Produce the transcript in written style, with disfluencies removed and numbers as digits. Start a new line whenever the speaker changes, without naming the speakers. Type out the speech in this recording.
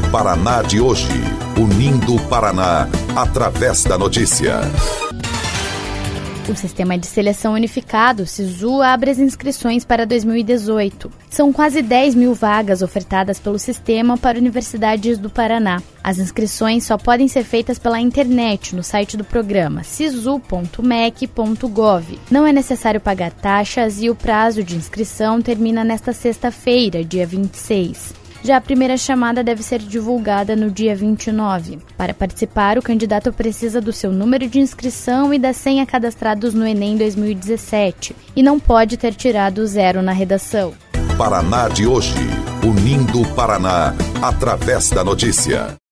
Paraná de hoje, unindo o Paraná através da notícia.
O Sistema de Seleção Unificado, SISU, abre as inscrições para 2018. São quase 10 mil vagas ofertadas pelo sistema para universidades do Paraná. As inscrições só podem ser feitas pela internet no site do programa sisu.mec.gov. Não é necessário pagar taxas e o prazo de inscrição termina nesta sexta-feira, dia 26. Já a primeira chamada deve ser divulgada no dia 29. Para participar, o candidato precisa do seu número de inscrição e da senha cadastrados no Enem 2017 e não pode ter tirado 0 na redação.
Paraná de hoje, unindo o Paraná através da notícia.